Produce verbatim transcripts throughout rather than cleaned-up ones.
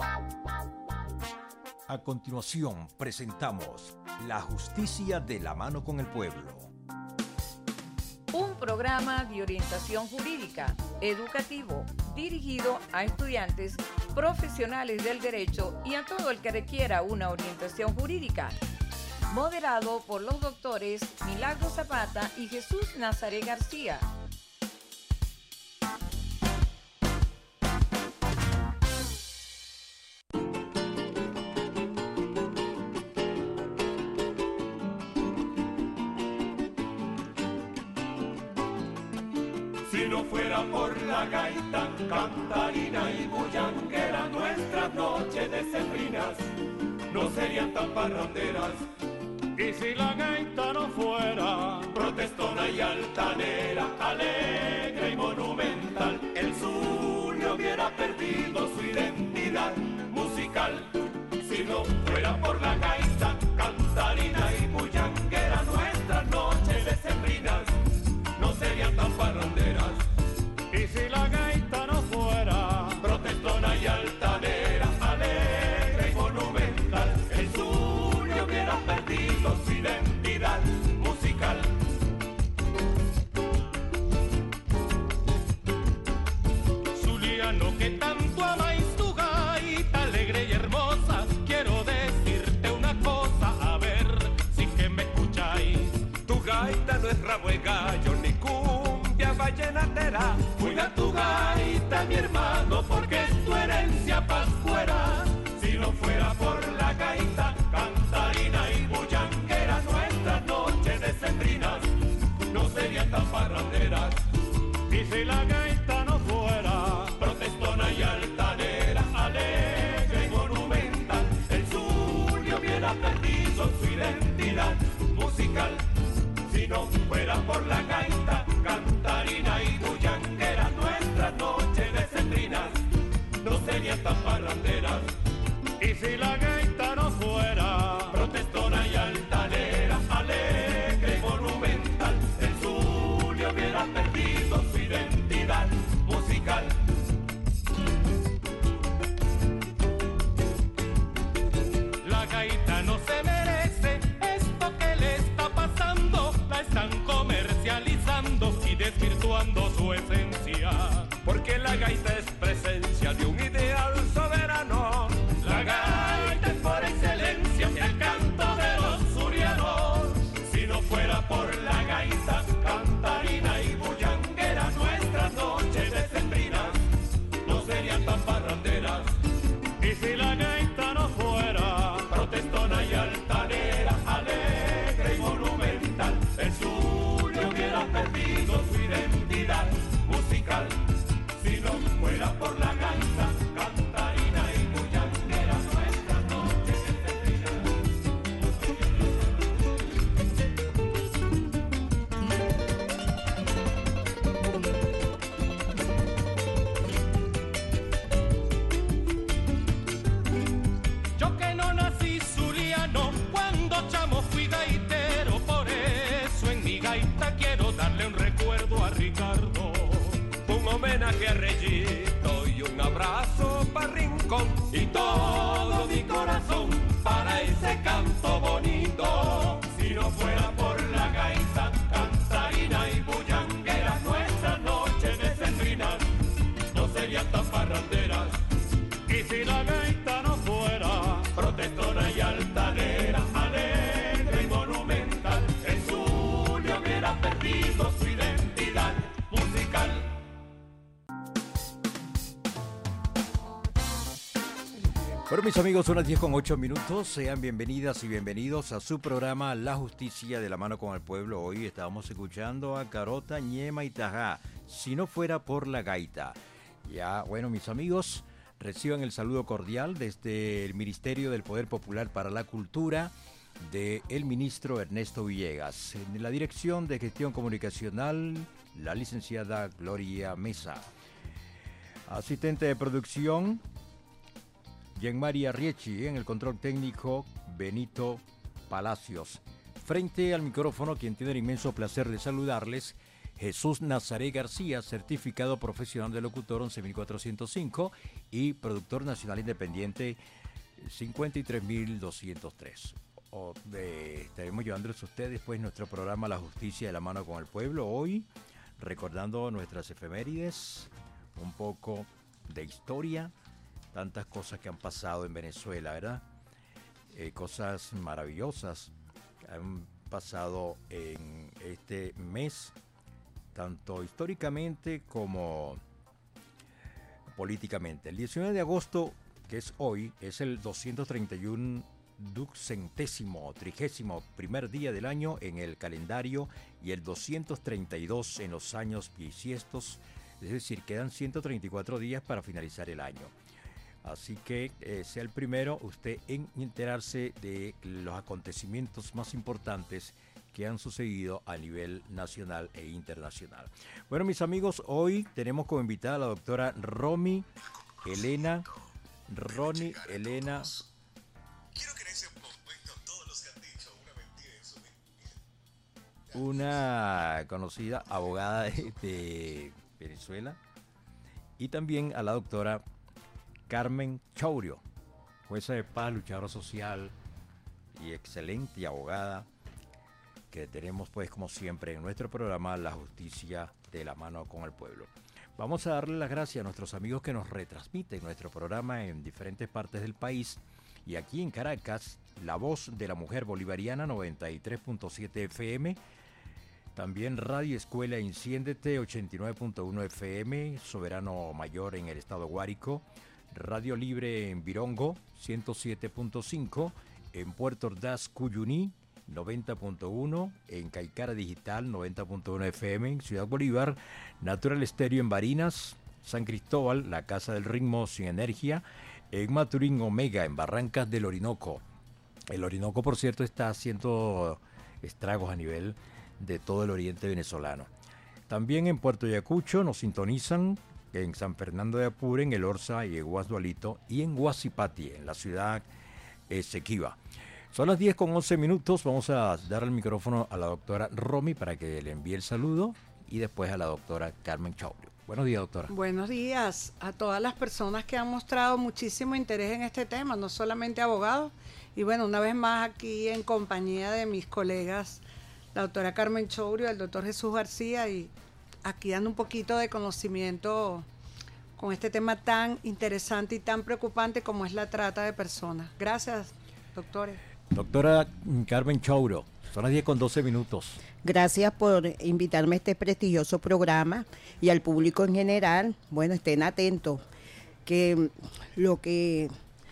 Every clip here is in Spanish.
A continuación presentamos La Justicia de la mano con el pueblo. Un programa de orientación jurídica, educativo, dirigido a estudiantes, profesionales del derecho y a todo el que requiera una orientación jurídica. Moderado por los doctores Milagro Zapata y Jesús Nazaré García. Si no fuera por la gaita, cantarina y bullanguera, nuestras noches decembrinas no serían tan parranderas. Y si la gaita no fuera protestona y altanera, alegre y monumental, el Zulia hubiera perdido su identidad musical. Si no fuera por la gaita, cantarina y bullanguera, nuestras noches decembrinas no serían tan parranderas. Y si la gaita no fuera protestona y altanera, alegre y monumental, el Zulia hubiera perdido su identidad musical. Zuliano que tanto amáis tu gaita alegre y hermosa, quiero decirte una cosa, a ver si que me escucháis. Tu gaita no es rabo de gallo ni cumbia vallenatera. Cuida tu gaita, mi hermano, porque es tu herencia pascuera. Si no fuera por la gaita, cantarina y bullanguera, nuestras noches decembrinas no serían tan parranderas. Y si la gaita no fuera protestona y altanera, alegre y monumental, el Zulia hubiera perdido su identidad musical. Si no fuera por la gaita, cantarina y bullanguera, nuestras noches decembrinas no serían tan parranderas. Y si la gaita no fuera protestona y altanera, alegre y monumental, el Zulia hubiera perdido su identidad musical. La gaita no se merece esto que le está pasando, la están comercializando y desvirtuando su esencia. Porque la gaita es presencia de un ideal soberano. La gaita es por excelencia el canto de los zulianos. Si no fuera por la gaita, cantarina y bullanguera, nuestras noches decembrinas no serían tan parranderas. Y si la gaita no fuera protestona y altanera, alegre y monumental, el Zulia hubiera perdido su identidad musical. Si no fuera por la gaita, cantarina y bullanguera, nuestras noches decembrinas. yo que no nací zuliano, cuando chamo fui gaitero, por eso en mi gaita quiero darle un recuerdo a Ricardo. Un homenaje a Reyito y un abrazo para Rincón y todo mi corazón para ese canto bonito. Si no fuera por la gaita, cantarina y bullanguera, nuestras noches decembrinas no serían tan parranderas. Y si la gaita no fuera protestona y altanera, alegre y monumental, el Zulia hubiera perdido su identidad musical. Bueno, mis amigos, son las diez con ocho minutos. Sean bienvenidas y bienvenidos a su programa La Justicia de la mano con el pueblo. Hoy estábamos escuchando a Carota, Ñema y Tajá, Si no fuera por la gaita. Ya, bueno, mis amigos, reciban el saludo cordial desde el Ministerio del Poder Popular para la Cultura del ministro Ernesto Villegas. En la dirección de Gestión Comunicacional, la licenciada Gloria Mesa. Asistente de producción, Jean-María Riechi. En el control técnico, Benito Palacios. Frente al micrófono, quien tiene el inmenso placer de saludarles, Jesús Nazaré García, certificado profesional de locutor once mil cuatrocientos cinco y productor nacional independiente cincuenta y tres mil doscientos tres. O, eh, estaremos llevándoles a ustedes pues nuestro programa La Justicia de la Mano con el Pueblo, hoy recordando nuestras efemérides, un poco de historia, tantas cosas que han pasado en Venezuela, ¿verdad? Eh, cosas maravillosas que han pasado en este mes, tanto históricamente como políticamente. El diecinueve de agosto, que es hoy, es el doscientos treinta y uno ducentésimo, trigésimo primer día del año en el calendario y el doscientos treinta y dos en los años bisiestos, es decir, quedan ciento treinta y cuatro días para finalizar el año. Así que eh, sea el primero usted en enterarse de los acontecimientos más importantes que han sucedido a nivel nacional e internacional. Bueno, mis amigos, hoy tenemos como invitada a la doctora Romy Elena, Ronnie Elena. Quiero que en ese momento todos los que han dicho una mentira en su vida. Una conocida abogada de, de Venezuela, y también a la doctora Carmen Chourio, jueza de paz, luchadora social y excelente abogada, que tenemos pues como siempre en nuestro programa La Justicia de la Mano con el Pueblo. Vamos a darle las gracias a nuestros amigos que nos retransmiten nuestro programa en diferentes partes del país, y aquí en Caracas, La Voz de la Mujer Bolivariana noventa y tres punto siete F M, también Radio Escuela Enciéndete ochenta y nueve punto uno F M, Soberano Mayor en el estado Guárico, Radio Libre en Virongo ciento siete punto cinco, en Puerto Ordaz, Cuyuní noventa punto uno, en Caicara Digital noventa punto uno F M, en Ciudad Bolívar, Natural Estéreo en Barinas, San Cristóbal, La Casa del Ritmo sin Energía, en Maturín Omega, en Barrancas del Orinoco. El Orinoco, por cierto, está haciendo estragos a nivel de todo el oriente venezolano. También en Puerto Ayacucho nos sintonizan, en San Fernando de Apure, en El Orza y en Guasdualito, y en Guasipati, en la ciudad Esequiba. Son las diez con once minutos, vamos a dar el micrófono a la doctora Romy para que le envíe el saludo, y después a la doctora Carmen Chourio. Buenos días, doctora. Buenos días a todas las personas que han mostrado muchísimo interés en este tema, no solamente abogados, y bueno, una vez más aquí en compañía de mis colegas, la doctora Carmen Chourio, el doctor Jesús García, y aquí dando un poquito de conocimiento con este tema tan interesante y tan preocupante como es la trata de personas. Gracias, doctores. Doctora Carmen Chourio, son las diez con doce minutos. Gracias por invitarme a este prestigioso programa, y al público en general, bueno, estén atentos, que lo que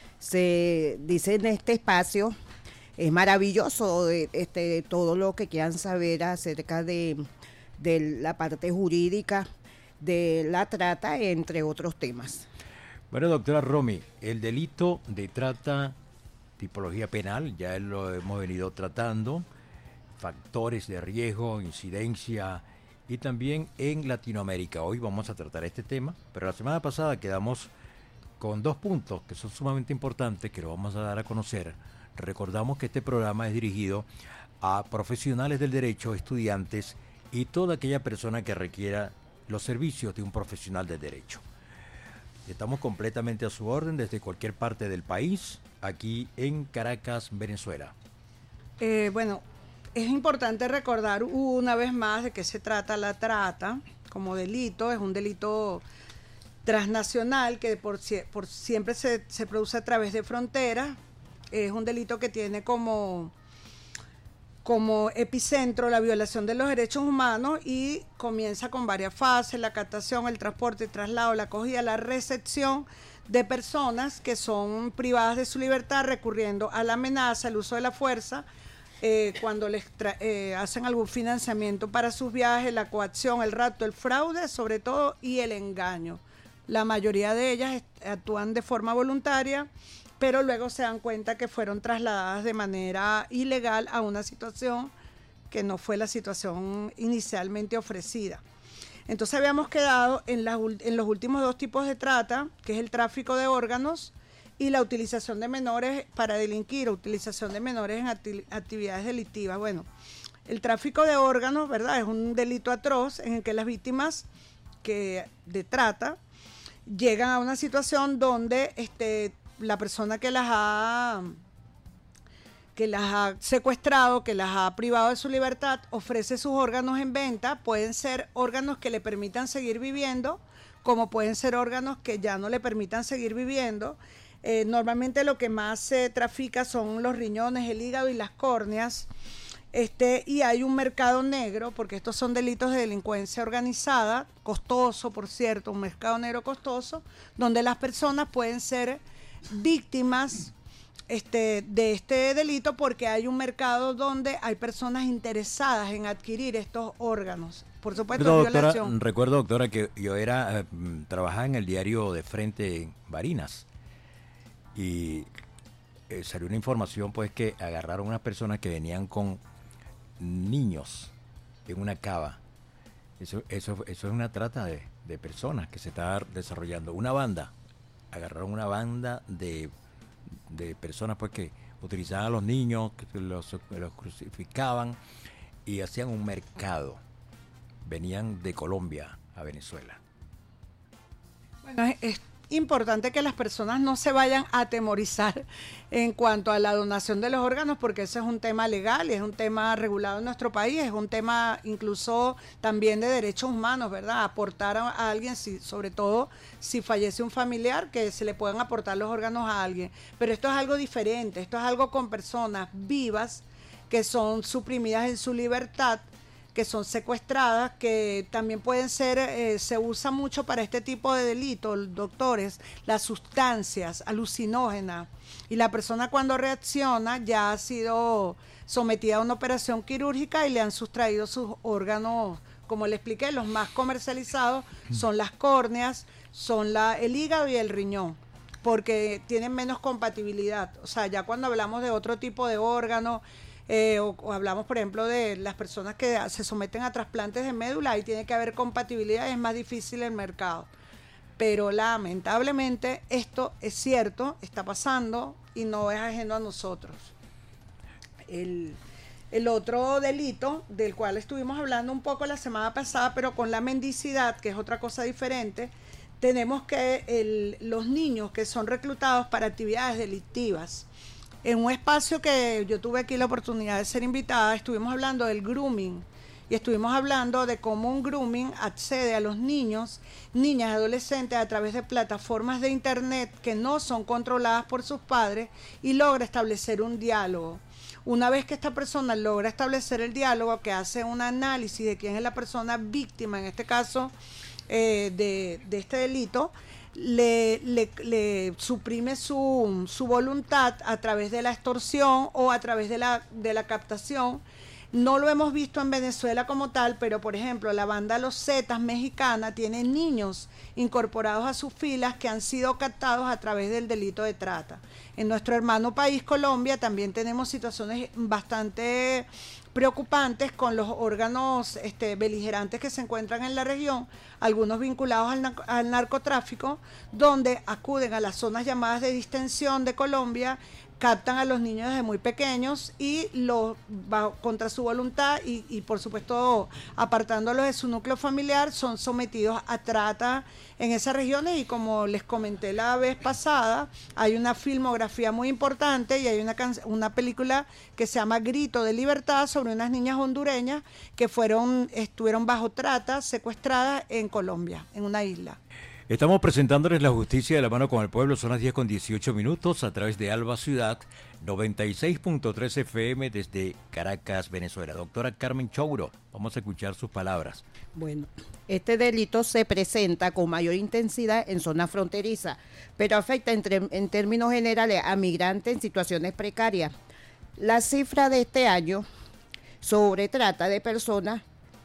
se dice en este espacio es maravilloso, de, este, todo lo que quieran saber acerca de, de la parte jurídica de la trata, entre otros temas. Bueno, doctora Romy, el delito de trata, tipología penal, ya lo hemos venido tratando, factores de riesgo, incidencia, y también en Latinoamérica. Hoy vamos a tratar este tema, pero la semana pasada quedamos con dos puntos que son sumamente importantes, que lo vamos a dar a conocer. Recordamos que este programa es dirigido a profesionales del derecho, estudiantes y toda aquella persona que requiera los servicios de un profesional del derecho. Estamos completamente a su orden desde cualquier parte del país, aquí en Caracas, Venezuela. Eh, bueno, es importante recordar una vez más de qué se trata la trata como delito. Es un delito transnacional que por, por siempre se, se produce a través de fronteras. Es un delito que tiene como, como epicentro la violación de los derechos humanos, y comienza con varias fases: la captación, el transporte, el traslado, la acogida, la recepción de personas que son privadas de su libertad recurriendo a la amenaza, el uso de la fuerza, eh, cuando les tra- eh, hacen algún financiamiento para sus viajes, la coacción, el rapto, el fraude, sobre todo, y el engaño. La mayoría de ellas actúan de forma voluntaria, pero luego se dan cuenta que fueron trasladadas de manera ilegal a una situación que no fue la situación inicialmente ofrecida. Entonces habíamos quedado en, la, en los últimos dos tipos de trata, que es el tráfico de órganos y la utilización de menores para delinquir, o utilización de menores en acti- actividades delictivas. Bueno, El tráfico de órganos, ¿verdad? Es un delito atroz en el que las víctimas que de trata llegan a una situación donde este, la persona que las ha que las ha secuestrado, que las ha privado de su libertad, ofrece sus órganos en venta. Pueden ser órganos que le permitan seguir viviendo, como pueden ser órganos que ya no le permitan seguir viviendo. Eh, normalmente lo que más se trafica son los riñones, el hígado y las córneas. Este, y hay un mercado negro, porque estos son delitos de delincuencia organizada, costoso, por cierto, un mercado negro costoso, donde las personas pueden ser víctimas Este, de este delito porque hay un mercado donde hay personas interesadas en adquirir estos órganos. Por supuesto, Pero, doctora, violación. recuerdo, doctora, que yo era eh, trabajaba en el diario de Frente en Barinas y eh, salió una información pues que agarraron unas personas que venían con niños en una cava. Eso, eso, eso es una trata de, de personas que se está desarrollando. Una banda, agarraron una banda de de personas pues que utilizaban a los niños, que los, los crucificaban y hacían un mercado. Venían de Colombia a Venezuela. Bueno, es, es importante que las personas no se vayan a atemorizar en cuanto a la donación de los órganos, porque eso es un tema legal, es un tema regulado en nuestro país, es un tema incluso también de derechos humanos, ¿verdad? Aportar a, a alguien, si, sobre todo si fallece un familiar, que se le puedan aportar los órganos a alguien. Pero esto es algo diferente, esto es algo con personas vivas que son suprimidas en su libertad, que son secuestradas, que también pueden ser, eh, se usa mucho para este tipo de delitos, doctores, las sustancias alucinógenas, y la persona cuando reacciona ya ha sido sometida a una operación quirúrgica y le han sustraído sus órganos, como le expliqué, los más comercializados son las córneas, son la, el hígado y el riñón, porque tienen menos compatibilidad. O sea, ya cuando hablamos de otro tipo de órganos, Eh, o, o hablamos, por ejemplo, de las personas que se someten a trasplantes de médula, ahí tiene que haber compatibilidad, es más difícil el mercado. Pero lamentablemente esto es cierto, está pasando y no es ajeno a nosotros. El, el otro delito del cual estuvimos hablando un poco la semana pasada, pero con la mendicidad, que es otra cosa diferente, tenemos que el, los niños que son reclutados para actividades delictivas. En un espacio que yo tuve aquí la oportunidad de ser invitada, estuvimos hablando del grooming y estuvimos hablando de cómo un grooming accede a los niños, niñas y adolescentes a través de plataformas de internet que no son controladas por sus padres y logra establecer un diálogo. Una vez que esta persona logra establecer el diálogo, que hace un análisis de quién es la persona víctima, en este caso eh, de, de este delito, Le, le, le suprime su, su voluntad a través de la extorsión o a través de la, de la captación. No lo hemos visto en Venezuela como tal, pero por ejemplo la banda Los Zetas mexicana tiene niños incorporados a sus filas que han sido captados a través del delito de trata. En nuestro hermano país Colombia también tenemos situaciones bastante preocupantes con los órganos este, beligerantes que se encuentran en la región, algunos vinculados al, al narcotráfico, donde acuden a las zonas llamadas de distensión de Colombia, captan a los niños desde muy pequeños y los bajo, contra su voluntad y, y por supuesto apartándolos de su núcleo familiar, son sometidos a trata en esas regiones. Y como les comenté la vez pasada, hay una filmografía muy importante y hay una, una película que se llama Grito de Libertad sobre unas niñas hondureñas que fueron estuvieron bajo trata, secuestradas en Colombia, en una isla. Estamos presentándoles la justicia de la mano con el pueblo. Son las diez con dieciocho minutos a través de Alba Ciudad, noventa y seis punto tres F M desde Caracas, Venezuela. Doctora Carmen Chouro, vamos a escuchar sus palabras. Bueno, este delito se presenta con mayor intensidad en zonas fronterizas, pero afecta en, en términos generales a migrantes en situaciones precarias. La cifra de este año sobre trata de personas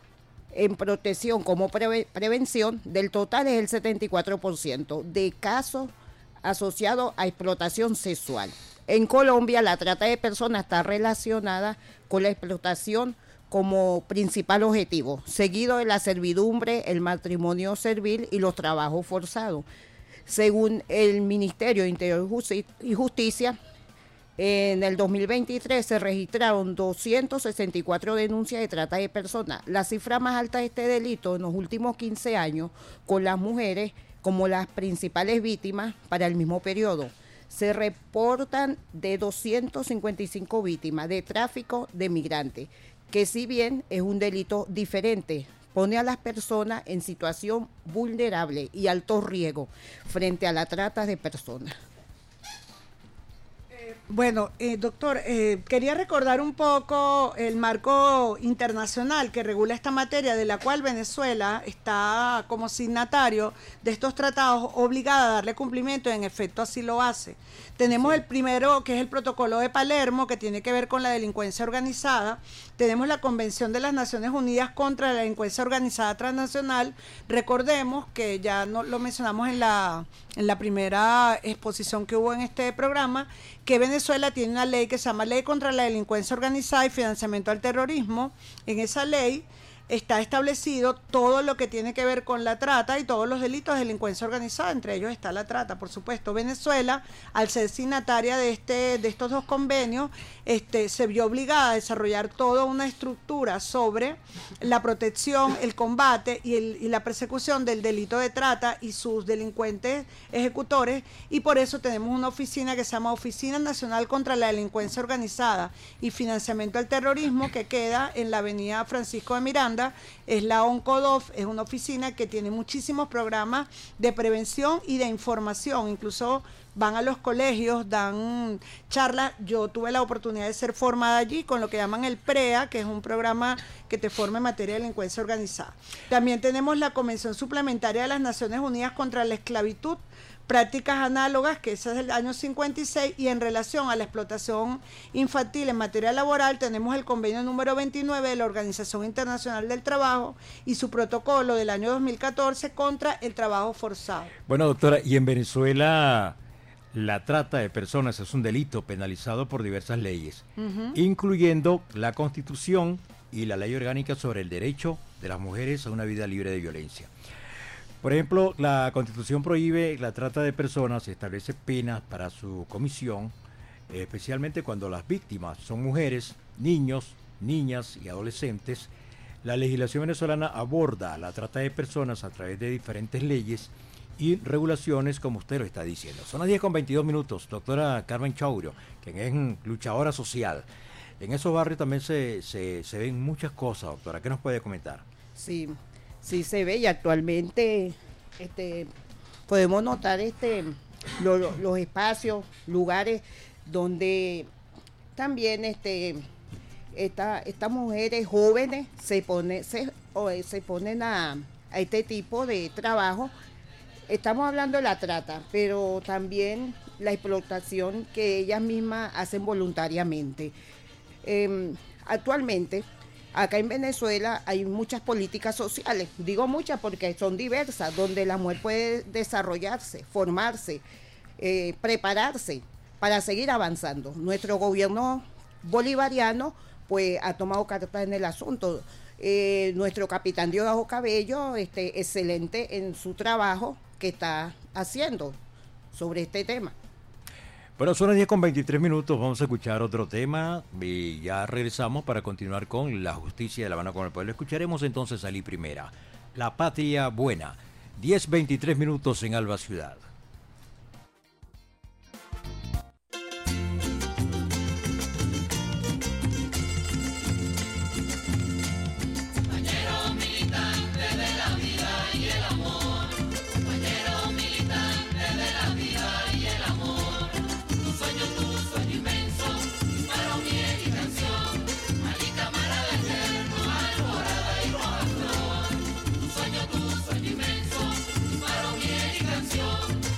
en protección como preve- prevención del total es el setenta y cuatro por ciento de casos asociados a explotación sexual. En Colombia la trata de personas está relacionada con la explotación como principal objetivo, seguido de la servidumbre, el matrimonio servil y los trabajos forzados. Según el Ministerio de Interior y Justicia, En el dos mil veintitrés se registraron doscientas sesenta y cuatro denuncias de trata de personas, la cifra más alta de este delito en los últimos quince años, con las mujeres como las principales víctimas para el mismo periodo. Se reportan de doscientas cincuenta y cinco víctimas de tráfico de migrantes, que si bien es un delito diferente, pone a las personas en situación vulnerable y alto riesgo frente a la trata de personas. Bueno, eh, doctor, eh, quería recordar un poco el marco internacional que regula esta materia, de la cual Venezuela está como signatario de estos tratados, obligada a darle cumplimiento, y en efecto así lo hace. Tenemos sí. el primero, que es el Protocolo de Palermo, que tiene que ver con la delincuencia organizada. Tenemos la Convención de las Naciones Unidas contra la Delincuencia Organizada Transnacional. Recordemos que ya no, lo mencionamos en la, en la primera exposición que hubo en este programa, que Venezuela tiene una ley que se llama Ley contra la Delincuencia Organizada y Financiamiento al Terrorismo. En esa ley está establecido todo lo que tiene que ver con la trata y todos los delitos de delincuencia organizada, entre ellos está la trata, por supuesto. Venezuela, al ser signataria de este de estos dos convenios, este se vio obligada a desarrollar toda una estructura sobre la protección, el combate y, el, y la persecución del delito de trata y sus delincuentes ejecutores, y por eso tenemos una oficina que se llama Oficina Nacional contra la Delincuencia Organizada y Financiamiento al Terrorismo, que queda en la avenida Francisco de Miranda. Es la ONCODOF, es una oficina que tiene muchísimos programas de prevención y de información, incluso van a los colegios, dan charlas. Yo tuve la oportunidad de ser formada allí con lo que llaman el PREA, que es un programa que te forma en materia de delincuencia organizada. También tenemos la Convención Suplementaria de las Naciones Unidas contra la Esclavitud, prácticas análogas, que esa es del año cincuenta y seis, y en relación a la explotación infantil en materia laboral tenemos el convenio número veintinueve de la Organización Internacional del Trabajo y su protocolo del año dos mil catorce contra el trabajo forzado. Bueno, doctora, y en Venezuela la trata de personas es un delito penalizado por diversas leyes, uh-huh. incluyendo la Constitución y la Ley Orgánica sobre el derecho de las mujeres a una vida libre de violencia. Por ejemplo, la Constitución prohíbe la trata de personas, establece penas para su comisión, eh, especialmente cuando las víctimas son mujeres, niños, niñas y adolescentes. La legislación venezolana aborda la trata de personas a través de diferentes leyes y regulaciones, como usted lo está diciendo. Son las diez con veintidós minutos, doctora Carmen Chaurio, quien es luchadora social. En esos barrios también se, se, se ven muchas cosas, doctora. ¿Qué nos puede comentar? Sí. Sí se ve, y actualmente este, podemos notar este, lo, lo, los espacios, lugares donde también este, esta, estas mujeres jóvenes se, pone, se, o, se ponen a, a este tipo de trabajo. Estamos hablando de la trata, pero también la explotación que ellas mismas hacen voluntariamente. Eh, actualmente, acá en Venezuela hay muchas políticas sociales, digo muchas porque son diversas, donde la mujer puede desarrollarse, formarse, eh, prepararse para seguir avanzando. Nuestro gobierno bolivariano pues ha tomado cartas en el asunto. Eh, nuestro capitán Diosdado Cabello, este, excelente en su trabajo que está haciendo sobre este tema. Bueno, son las diez con veintitrés minutos, vamos a escuchar otro tema y ya regresamos para continuar con la justicia de La Mano con el Pueblo. Escucharemos entonces a Ali Primera, La Patria Buena, diez veintitrés minutos en Alba Ciudad. Inmenso, disparo, miel y canción.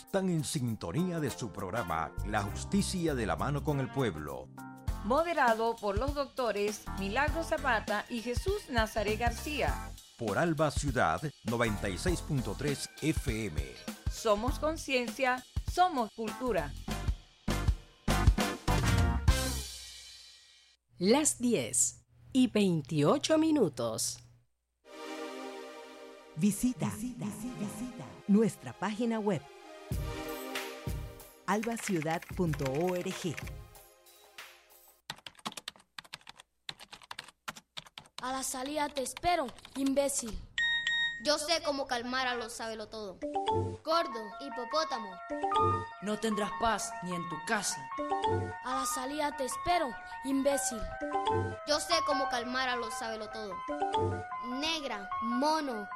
Están en sintonía de su programa La Justicia de la Mano con el Pueblo. Moderado por los doctores Milagro Zapata y Jesús Nazaret García. Por Alba Ciudad noventa y seis punto tres F M. Somos conciencia, somos cultura. Las diez y veintiocho minutos. Visita, visita, visita nuestra página web alba ciudad punto org. A la salida te espero, imbécil. Yo sé cómo calmar a los sabelotodo. Gordo, hipopótamo. No tendrás paz ni en tu casa. A la salida te espero, imbécil. Yo sé cómo calmar a los sabelotodo. Negra, mono.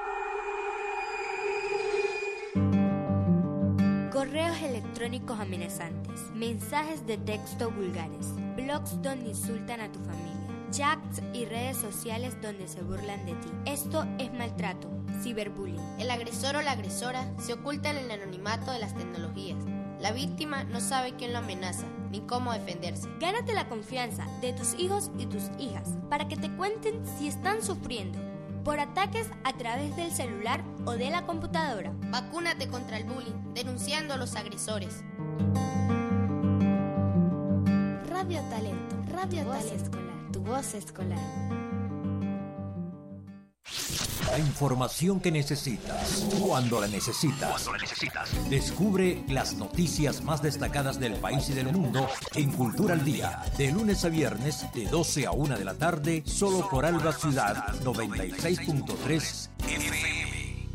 Correos electrónicos amenazantes, mensajes de texto vulgares, blogs donde insultan a tu familia, chats y redes sociales donde se burlan de ti. Esto es maltrato, ciberbullying. El agresor o la agresora se oculta en el anonimato de las tecnologías. La víctima no sabe quién lo amenaza, ni cómo defenderse. Gánate la confianza de tus hijos y tus hijas para que te cuenten si están sufriendo por ataques a través del celular o de la computadora. Vacúnate contra el bullying, denunciando a los agresores. Radio Talento, Radio Tu voz Talento. escolar, tu voz escolar. La información que necesitas, cuando la necesitas. Cuando la necesitas. Descubre las noticias más destacadas del país y del mundo en Cultura al Día, de lunes a viernes, de doce a una de la tarde, solo por Alba Ciudad noventa y seis punto tres F M.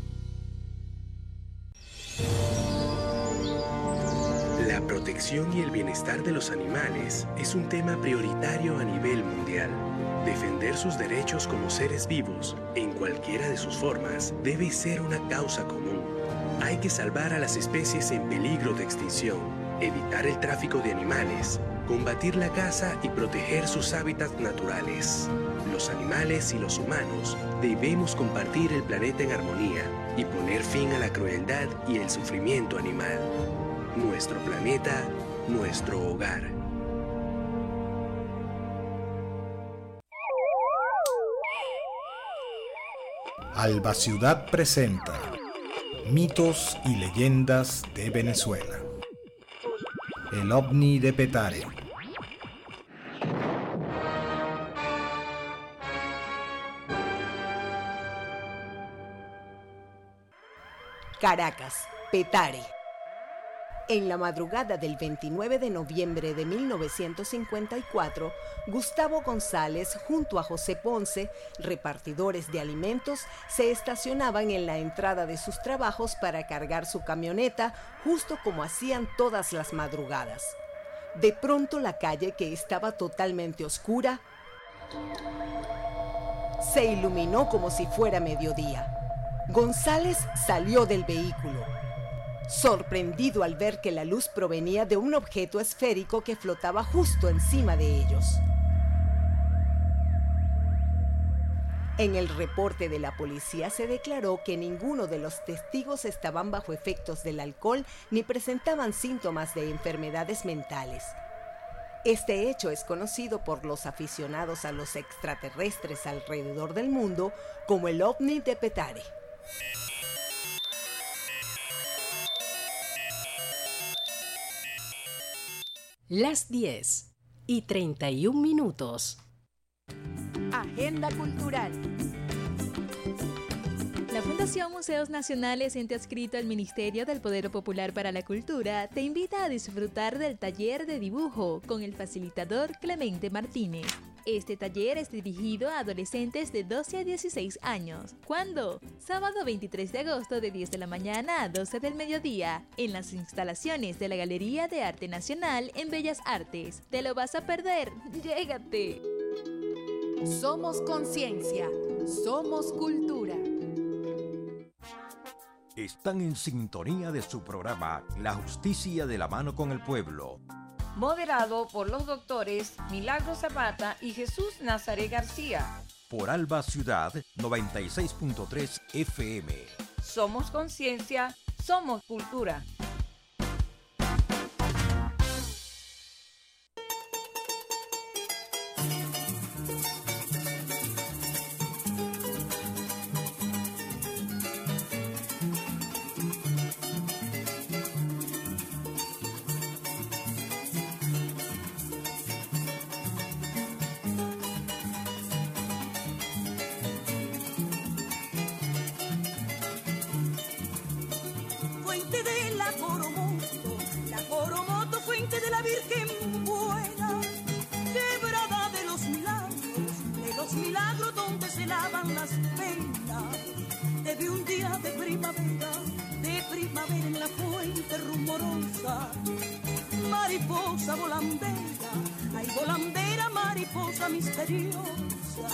La protección y el bienestar de los animales es un tema prioritario a nivel mundial. Defender sus derechos como seres vivos, en cualquiera de sus formas, debe ser una causa común. Hay que salvar a las especies en peligro de extinción, evitar el tráfico de animales, combatir la caza y proteger sus hábitats naturales. Los animales y los humanos debemos compartir el planeta en armonía y poner fin a la crueldad y el sufrimiento animal. Nuestro planeta, nuestro hogar. Alba Ciudad presenta Mitos y leyendas de Venezuela. El ovni de Petare. Caracas, Petare. En la madrugada del veintinueve de noviembre de mil novecientos cincuenta y cuatro, Gustavo González junto a José Ponce, repartidores de alimentos, se estacionaban en la entrada de sus trabajos para cargar su camioneta, justo como hacían todas las madrugadas. De pronto la calle, que estaba totalmente oscura, se iluminó como si fuera mediodía. González salió del vehículo, sorprendido al ver que la luz provenía de un objeto esférico que flotaba justo encima de ellos. En el reporte de la policía se declaró que ninguno de los testigos estaban bajo efectos del alcohol ni presentaban síntomas de enfermedades mentales. Este hecho es conocido por los aficionados a los extraterrestres alrededor del mundo como el ovni de Petare. Las diez y treinta y un minutos. Agenda cultural. La Fundación Museos Nacionales, ente adscrito al Ministerio del Poder Popular para la Cultura, te invita a disfrutar del taller de dibujo con el facilitador Clemente Martínez. Este taller es dirigido a adolescentes de doce a dieciséis años. ¿Cuándo? Sábado veintitrés de agosto de diez de la mañana a doce del mediodía, en las instalaciones de la Galería de Arte Nacional en Bellas Artes. ¿Te lo vas a perder? ¡Llégate! Somos conciencia, somos cultura. Están en sintonía de su programa La Justicia de la Mano con el Pueblo. Moderado por los doctores Milagro Zapata y Jesús Nazaret García. Por Alba Ciudad noventa y seis punto tres F M. Somos conciencia, somos cultura. los milagros donde se lavan las penas. Te vi un día de primavera, de primavera en la fuente rumorosa. Mariposa volandera, ay volandera, mariposa misteriosa.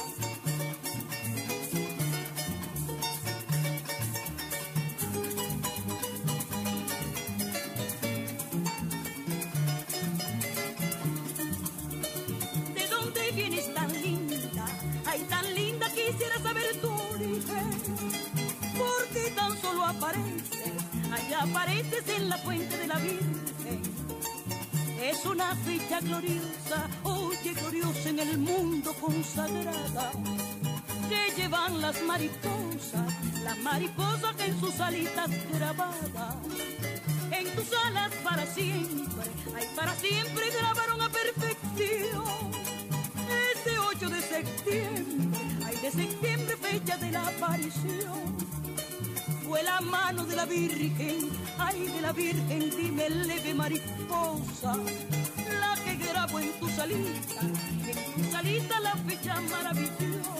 ¿De dónde vienes tan linda? Ay, tan linda, quisiera saber tu origen. Porque tan solo apareces, ay, apareces en la fuente de la Virgen. Es una fecha gloriosa, oye, gloriosa en el mundo consagrada. Te llevan las mariposas, las mariposas que en sus alitas grabadas. En tus alas para siempre, ay, para siempre grabaron a perfección. Ese ocho de septiembre, ay, de septiembre, fecha de la aparición. Fue la mano de la Virgen, ay, de la Virgen, dime leve mariposa, la que grabó en tu salita, en tu salita la fecha maravillosa.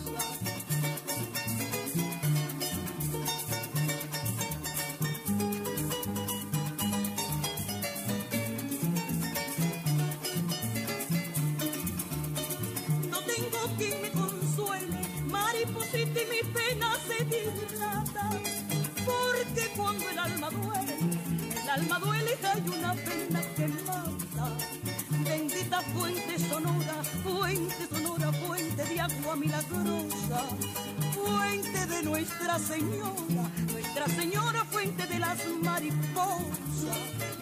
No tengo quien me consuele, mariposita, y mi pena se dilata. Porque cuando el alma duele, el alma duele y hay una pena que mata. Bendita fuente sonora, fuente sonora, fuente de agua milagrosa. Fuente de Nuestra Señora, Nuestra Señora, fuente de las mariposas.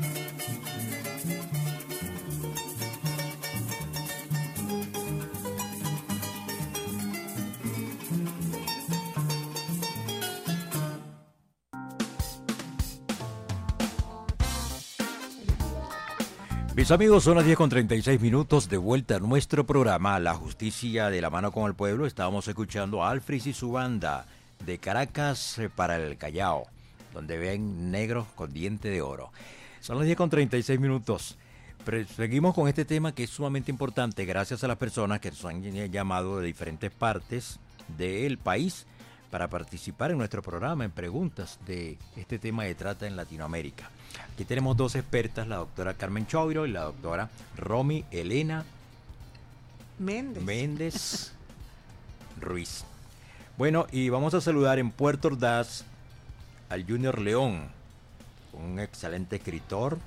Mis amigos, son las diez con treinta y seis minutos, de vuelta a nuestro programa La Justicia de la Mano con el Pueblo. Estábamos escuchando a Alfris y su banda de Caracas para el Callao, donde ven negros con diente de oro. Son las diez con treinta y seis minutos. Pero seguimos con este tema que es sumamente importante, gracias a las personas que nos han llamado de diferentes partes del país para participar en nuestro programa en preguntas de este tema de trata en Latinoamérica. Aquí tenemos dos expertas, la doctora Carmen Choiro y la doctora Romy Elena Méndez, Méndez Ruiz. Bueno, y vamos a saludar en Puerto Ordaz al Junior León, un excelente escritor,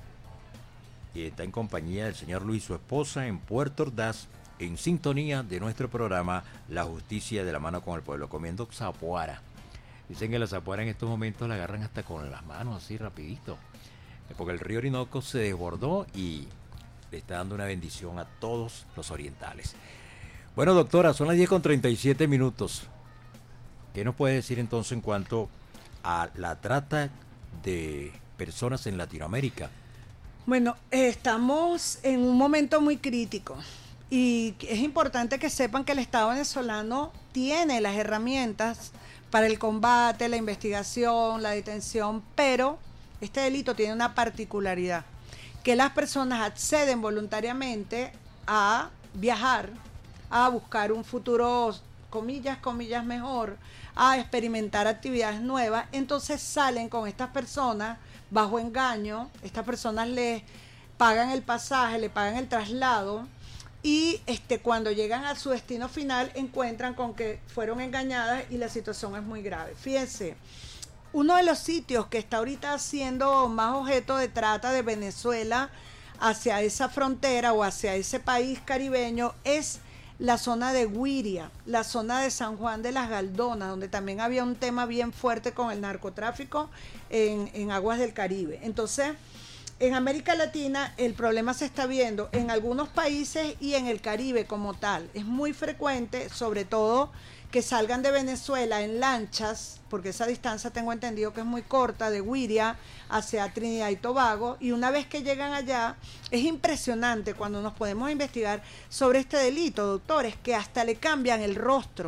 y está en compañía del señor Luis, su esposa, en Puerto Ordaz, en sintonía de nuestro programa La Justicia de la Mano con el Pueblo, comiendo zapuara. Dicen que la zapuara en estos momentos la agarran hasta con las manos, así rapidito, porque el río Orinoco se desbordó y le está dando una bendición a todos los orientales. Bueno, doctora, son las diez con treinta y siete minutos. ¿Qué nos puede decir entonces en cuanto a la trata de personas en Latinoamérica? Bueno, eh, estamos en un momento muy crítico y es importante que sepan que el Estado venezolano tiene las herramientas para el combate, la investigación, la detención, pero este delito tiene una particularidad, que las personas acceden voluntariamente a viajar, a buscar un futuro, comillas, comillas mejor, a experimentar actividades nuevas, entonces salen con estas personas bajo engaño, estas personas les pagan el pasaje, le pagan el traslado, y este, cuando llegan a su destino final encuentran con que fueron engañadas y la situación es muy grave. Fíjense, uno de los sitios que está ahorita siendo más objeto de trata de Venezuela hacia esa frontera o hacia ese país caribeño es la zona de Guiria, la zona de San Juan de las Galdonas, donde también había un tema bien fuerte con el narcotráfico en, en aguas del Caribe. Entonces, en América Latina el problema se está viendo en algunos países y en el Caribe como tal. Es muy frecuente, sobre todo, que salgan de Venezuela en lanchas, porque esa distancia tengo entendido que es muy corta, de Guiria hacia Trinidad y Tobago, y una vez que llegan allá, es impresionante cuando nos podemos investigar sobre este delito, doctores, que hasta le cambian el rostro.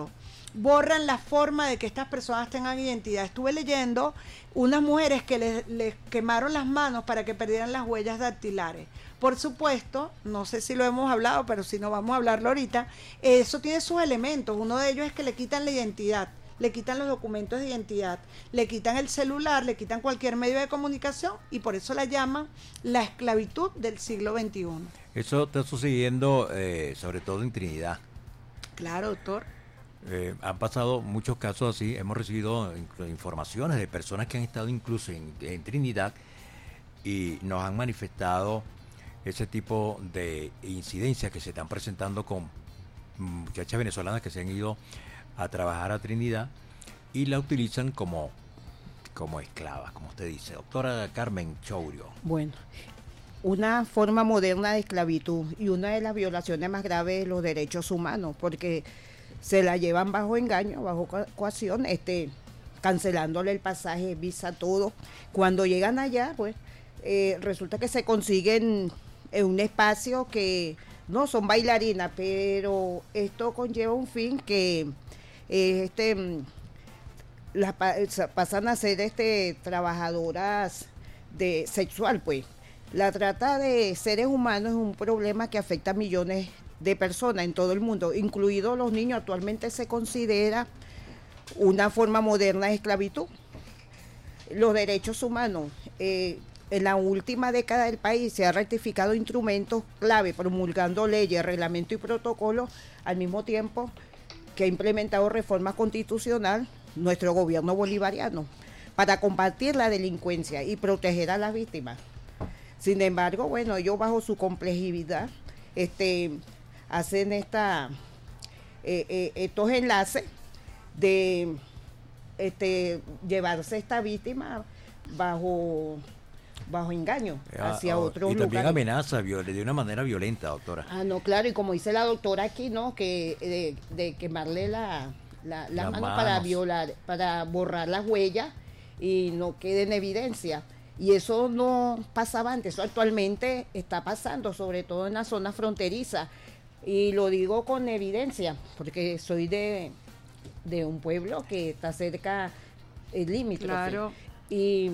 borran la forma de que estas personas tengan identidad. Estuve leyendo unas mujeres que les, les quemaron las manos para que perdieran las huellas dactilares. Por supuesto, no sé si lo hemos hablado, pero si no vamos a hablarlo ahorita, eso tiene sus elementos. Uno de ellos es que le quitan la identidad, le quitan los documentos de identidad, le quitan el celular, le quitan cualquier medio de comunicación y por eso la llaman la esclavitud del siglo veintiuno. Eso está sucediendo eh, sobre todo en Trinidad. Claro, doctor. Eh, han pasado muchos casos así, hemos recibido informaciones de personas que han estado incluso en, en Trinidad y nos han manifestado ese tipo de incidencias que se están presentando con muchachas venezolanas que se han ido a trabajar a Trinidad y la utilizan como, como esclavas, como usted dice. Doctora Carmen Chourio. Bueno, una forma moderna de esclavitud y una de las violaciones más graves de los derechos humanos, porque se la llevan bajo engaño, bajo coacción, este, cancelándole el pasaje, visa, todo. Cuando llegan allá, pues, eh, resulta que se consiguen en un espacio que no son bailarinas, pero esto conlleva un fin que eh, este las pasan a ser este trabajadoras de sexual, pues. La trata de seres humanos es un problema que afecta a millones de personas en todo el mundo, incluidos los niños. Actualmente se considera una forma moderna de esclavitud. Los derechos humanos, eh, en la última década del país se han rectificado instrumentos clave, promulgando leyes, reglamentos y protocolos, al mismo tiempo que ha implementado reformas constitucionales nuestro gobierno bolivariano para combatir la delincuencia y proteger a las víctimas. Sin embargo, bueno, ellos bajo su complejidad este, hacen esta, eh, eh, estos enlaces de este, llevarse a esta víctima bajo, bajo engaño hacia oh, otros lugares. Y también lugares. amenaza de una manera violenta, doctora. Ah, no, claro, y como dice la doctora aquí, ¿no? Que de, de quemarle la, la, la Las mano manos. para violar, para borrar las huellas y no quede en evidencia. Y eso no pasaba antes, eso actualmente está pasando, sobre todo en la zona fronteriza. Y lo digo con evidencia, porque soy de, de un pueblo que está cerca el límite. Claro. Y,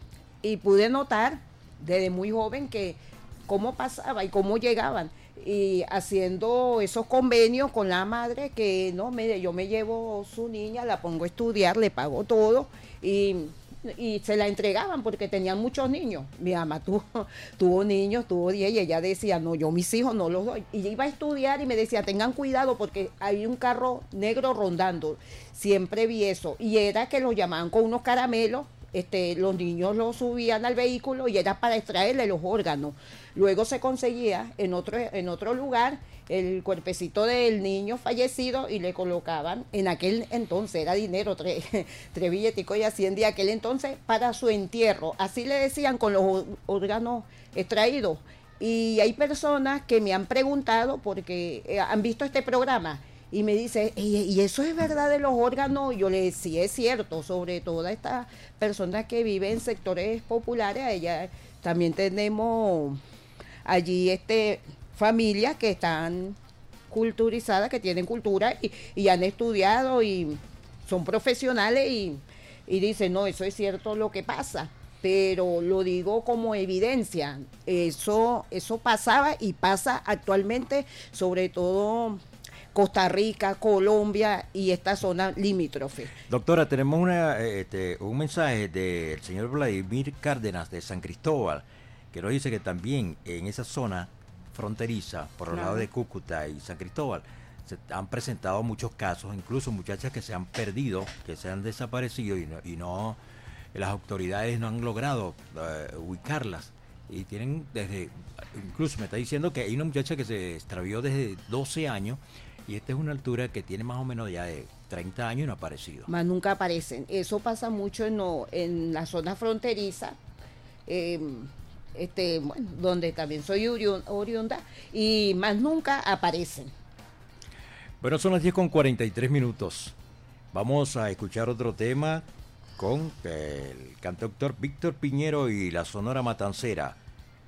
y pude notar desde muy joven que cómo pasaba y cómo llegaban. Y haciendo esos convenios con la madre que, no, mire, yo me llevo su niña, la pongo a estudiar, le pago todo y... y se la entregaban porque tenían muchos niños. Mi mamá tuvo, tuvo niños, tuvo diez y ella decía, no, yo mis hijos no los doy. Y ella iba a estudiar y me decía, tengan cuidado porque hay un carro negro rondando. Siempre vi eso. Y era que los llamaban con unos caramelos, este, los niños los subían al vehículo y era para extraerle los órganos. Luego se conseguía en otro, en otro lugar el cuerpecito del niño fallecido y le colocaban, en aquel entonces era dinero, tres, tres billeticos y así en día, aquel entonces para su entierro, así le decían, con los órganos extraídos. Y hay personas que me han preguntado porque eh, han visto este programa y me dice, ¿y, y eso es verdad de los órganos? Yo le decía, sí es cierto, sobre todo estas personas que viven en sectores populares, allá también tenemos allí este familias que están culturizadas, que tienen cultura y, y han estudiado y son profesionales y, y dicen, no, eso es cierto lo que pasa, pero lo digo como evidencia, eso, eso pasaba y pasa actualmente, sobre todo Costa Rica, Colombia y esta zona limítrofe. Doctora, tenemos una, este, un mensaje del señor Vladimir Cárdenas de San Cristóbal, que nos dice que también en esa zona fronteriza, por el Claro. lado de Cúcuta y San Cristóbal, se han presentado muchos casos, incluso muchachas que se han perdido, que se han desaparecido y no, y no las autoridades no han logrado uh, ubicarlas. Y tienen desde, incluso me está diciendo que hay una muchacha que se extravió desde doce años y esta es una altura que tiene más o menos ya de treinta años y no ha aparecido. Más nunca aparecen. Eso pasa mucho en, no, en la zona fronteriza, eh, este, bueno, donde también soy oriun- oriunda, y más nunca aparecen. Bueno, son las diez con cuarenta y tres minutos. Vamos a escuchar otro tema con el cantautor Víctor Piñero y la Sonora Matancera.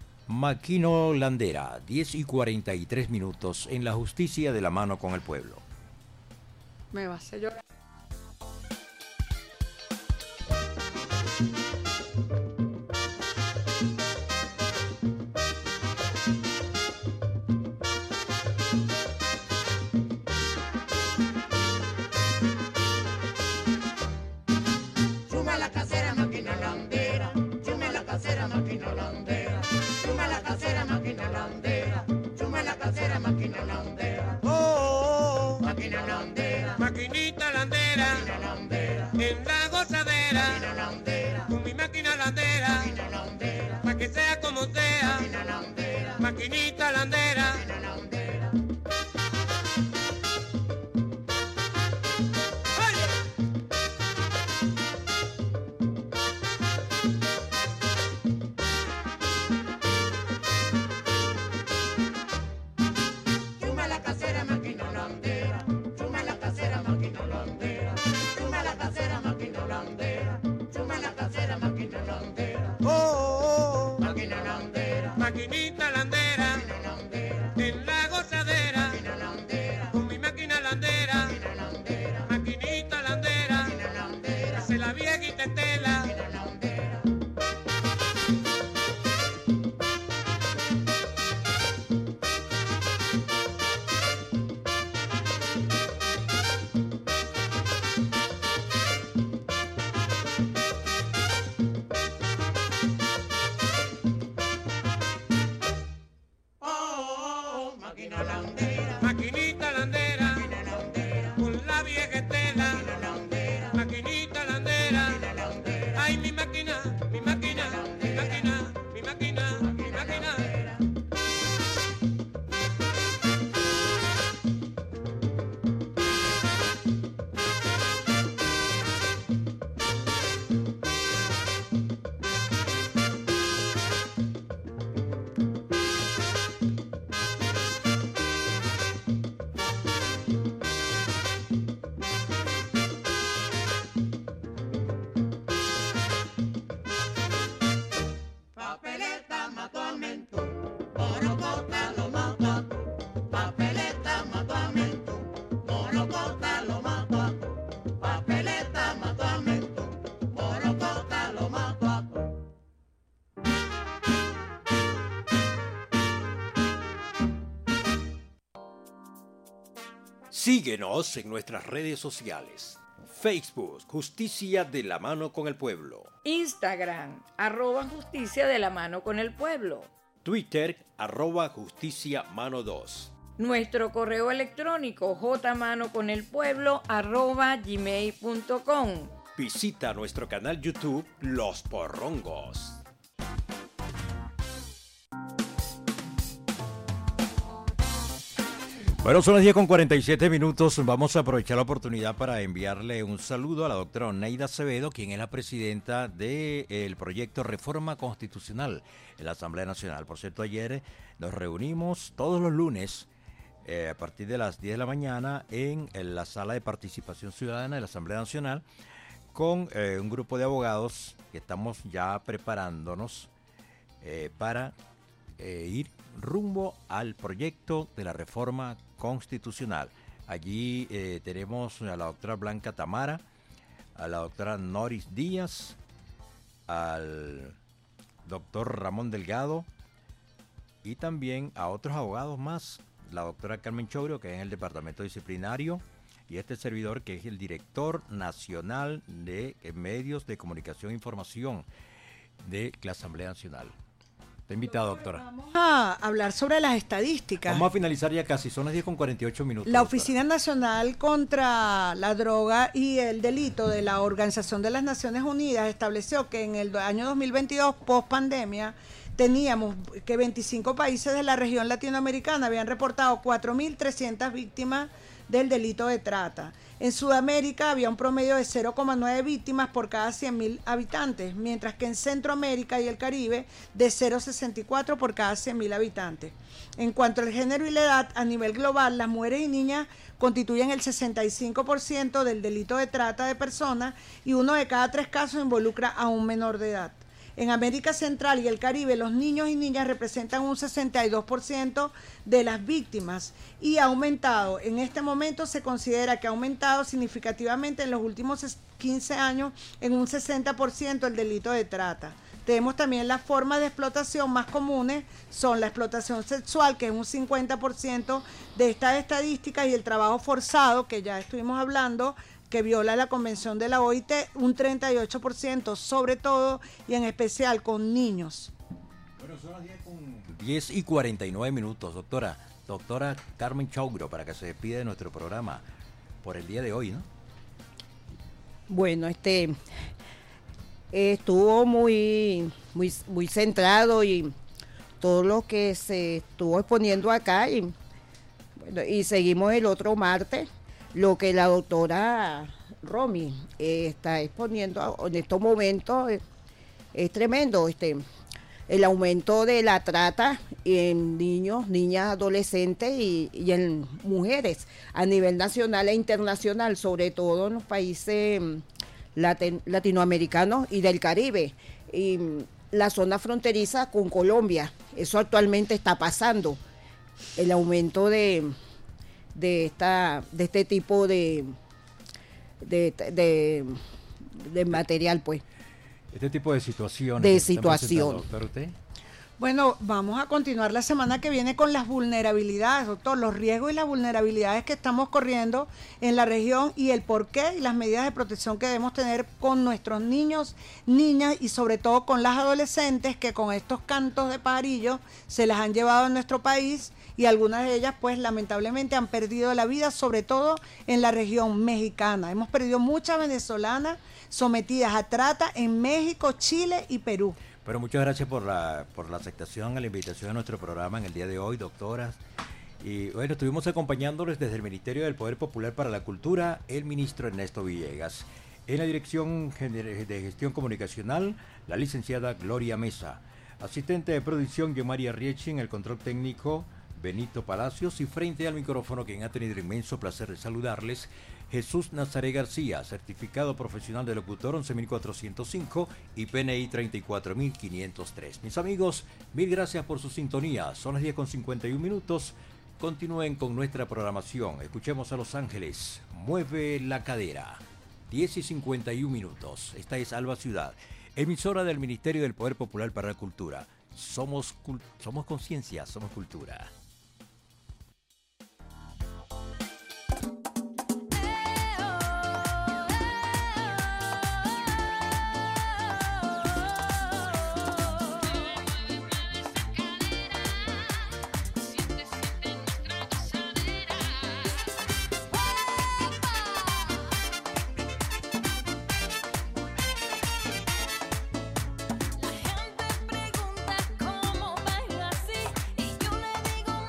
Maquino Landera, diez y cuarenta y tres minutos en La Justicia de la Mano con el Pueblo. Me va a hacer llorar. Chuma la casera, máquina landera. Chuma la casera, máquina landera. Chuma la casera, máquina landera. Chuma la casera, máquina landera. Oh, oh, oh. Máquina landera. Maquinita landera. Máquina landera. En la gozadera. Máquina landera. Con mi máquina landera. Máquina landera. Pa' que sea como sea. Máquina landera. Maquinita landera. Máquina landera. Chuma la casera, máquina landera. Chuma la casera, máquina landera. Chuma la casera, máquina landera. Chuma la casera, máquina landera. Oh, oh, oh. Máquina landera. Maquinita landera. Máquina landera. En la gozadera. Máquina landera. Con mi máquina landera. Máquina landera. Maquinita landera. Máquina landera. Se la viejita estela. Máquina landera. Oh, oh, oh. Máquina landera. Maquinita landera. Máquina landera. Con la vieja estela. Máquina landera. Maquinita landera. Máquina landera. Ay, mi máquina, mi máquina, mi máquina, mi máquina, mi máquina. Papeleta mató a Mentú, Morocota lo mató a tú. Papeleta mató a Mentú, Morocota lo mató a tú. Papeleta mató a Mentú, Morocota lo mató a tú. Síguenos en nuestras redes sociales. Facebook, Justicia de la Mano con el Pueblo. Instagram, arroba Justicia de la Mano con el Pueblo. Twitter, arroba Justicia Mano dos. Nuestro correo electrónico, jmanoconelpueblo, arroba gmail punto com. Visita nuestro canal YouTube, Los Porrongos. Bueno, son las diez con cuarenta y siete minutos. Vamos a aprovechar la oportunidad para enviarle un saludo a la doctora Oneida Acevedo, quien es la presidenta del proyecto Reforma Constitucional en la Asamblea Nacional. Por cierto, ayer nos reunimos todos los lunes eh, a partir de las diez de la mañana en, en la sala de participación ciudadana de la Asamblea Nacional con eh, un grupo de abogados que estamos ya preparándonos eh, para eh, ir rumbo al proyecto de la reforma constitucional. Allí eh, tenemos a la doctora Blanca Tamara, a la doctora Noris Díaz, al doctor Ramón Delgado y también a otros abogados más, la doctora Carmen Chogrio, que es en el departamento disciplinario, y este servidor, que es el director nacional de medios de comunicación e información de la Asamblea Nacional. Te invitado, doctora. Vamos a hablar sobre las estadísticas. Vamos a finalizar ya casi, son las diez con cuarenta y ocho minutos. La doctora. Oficina Nacional contra la Droga y el Delito de la Organización de las Naciones Unidas estableció que en el año dos mil veintidós, post pandemia, teníamos que veinticinco países de la región latinoamericana habían reportado cuatro mil trescientas víctimas del delito de trata. En Sudamérica había un promedio de cero coma nueve víctimas por cada cien mil habitantes, mientras que en Centroamérica y el Caribe de cero coma sesenta y cuatro por cada cien mil habitantes. En cuanto al género y la edad, a nivel global, las mujeres y niñas constituyen el sesenta y cinco por ciento del delito de trata de personas y uno de cada tres casos involucra a un menor de edad. En América Central y el Caribe, los niños y niñas representan un sesenta y dos por ciento de las víctimas y ha aumentado. En este momento se considera que ha aumentado significativamente en los últimos quince años en un sesenta por ciento el delito de trata. Tenemos también las formas de explotación más comunes, son la explotación sexual, que es un cincuenta por ciento de estas estadísticas, y el trabajo forzado, que ya estuvimos hablando, que viola la Convención de la O I T, un treinta y ocho por ciento, sobre todo y en especial con niños. Bueno, son las diez y cuarenta y nueve minutos, doctora. Doctora Carmen Chaugro, para que se despida de nuestro programa por el día de hoy, ¿no? Bueno, este... estuvo muy, muy, muy centrado y todo lo que se estuvo exponiendo acá y, bueno, y seguimos el otro martes lo que la doctora Romy eh, está exponiendo en estos momentos. eh, es tremendo este el aumento de la trata en niños, niñas, adolescentes y, y en mujeres a nivel nacional e internacional, sobre todo en los países Latin, latinoamericanos y del Caribe, y la zona fronteriza con Colombia. Eso actualmente está pasando, el aumento de de esta de este tipo de de, de, de material, pues. Este tipo de situaciones. De situación. Doctor, ¿usted? Bueno, vamos a continuar la semana que viene con las vulnerabilidades, doctor, los riesgos y las vulnerabilidades que estamos corriendo en la región y el porqué y las medidas de protección que debemos tener con nuestros niños, niñas y sobre todo con las adolescentes que con estos cantos de pajarillo se las han llevado en nuestro país y algunas de ellas pues lamentablemente han perdido la vida, sobre todo en la región mexicana. Hemos perdido muchas venezolanas sometidas a trata en México, Chile y Perú. Pero muchas gracias por la, por la aceptación a la invitación a nuestro programa en el día de hoy, doctoras. Y bueno, estuvimos acompañándoles desde el Ministerio del Poder Popular para la Cultura, el ministro Ernesto Villegas. En la Dirección de Gestión Comunicacional, la licenciada Gloria Mesa. Asistente de producción, Yomaria Riechi. En el control técnico, Benito Palacios. Y frente al micrófono, quien ha tenido el inmenso placer de saludarles, Jesús Nazaré García, certificado profesional de locutor once mil cuatrocientos cinco y P N I treinta y cuatro mil quinientos tres. Mis amigos, mil gracias por su sintonía. Son las diez con cincuenta y un minutos. Continúen con nuestra programación. Escuchemos a Los Ángeles. Mueve la cadera. diez y cincuenta y un minutos. Esta es Alba Ciudad, emisora del Ministerio del Poder Popular para la Cultura. Somos, somos conciencia, somos cultura. Cómo baila así y yo le digo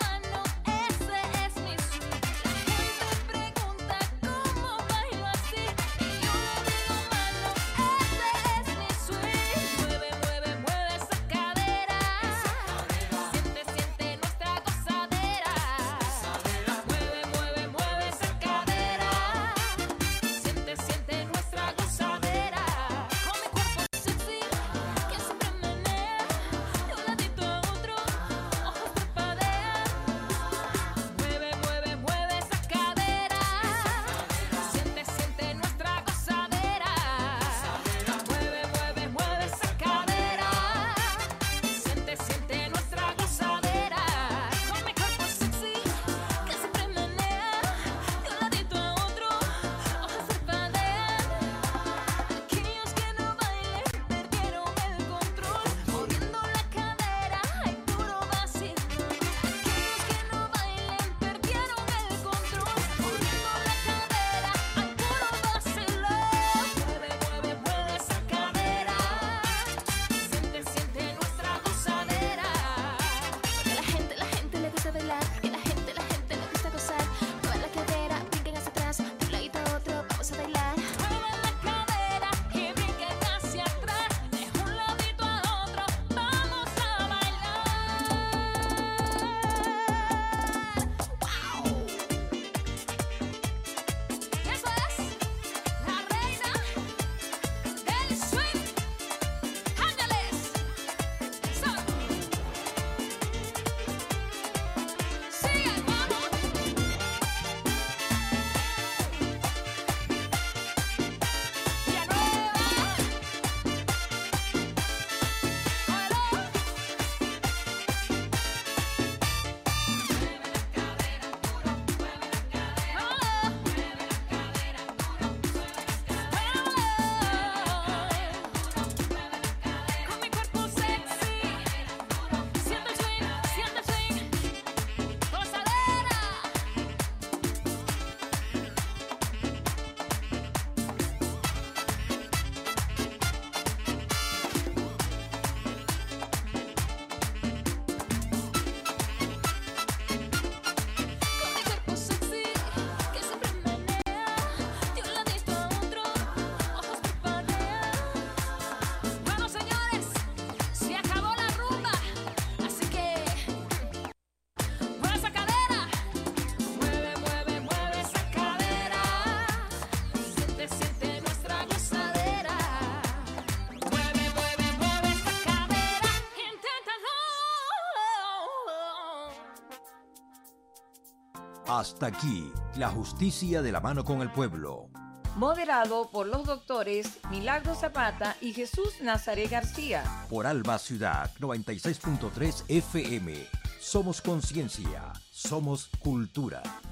Hasta aquí, la justicia de la mano con el pueblo. Moderado por los doctores Milagro Zapata y Jesús Nazaret García. Por Alba Ciudad noventa y seis punto tres F M. Somos conciencia, somos cultura.